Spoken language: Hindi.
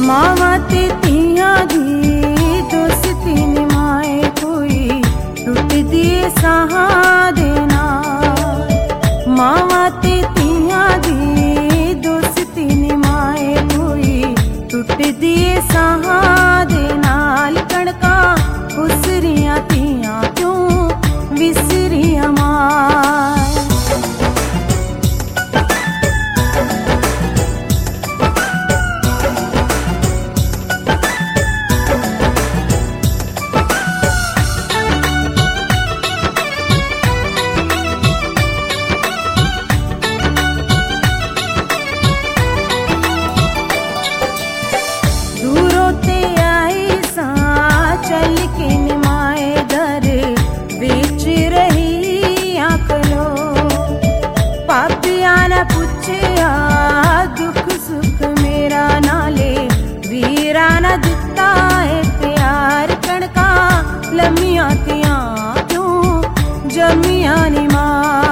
मावा ते तिया दी दोस्ती निमाए कोई टूट दिए सहा देना। मावा ते तिया दी दोस्ती निमाए कोई टूट दिए सहा देना। कणका उसरिया तिया क्यों विसरिया माए। चल के निमाए दर बेच रही आकलो। पापिया न पूछया दुख सुख मेरा नाले वीरा न दिता है प्यार। कणका लम्मिया तिया क्यों जमिया निमा।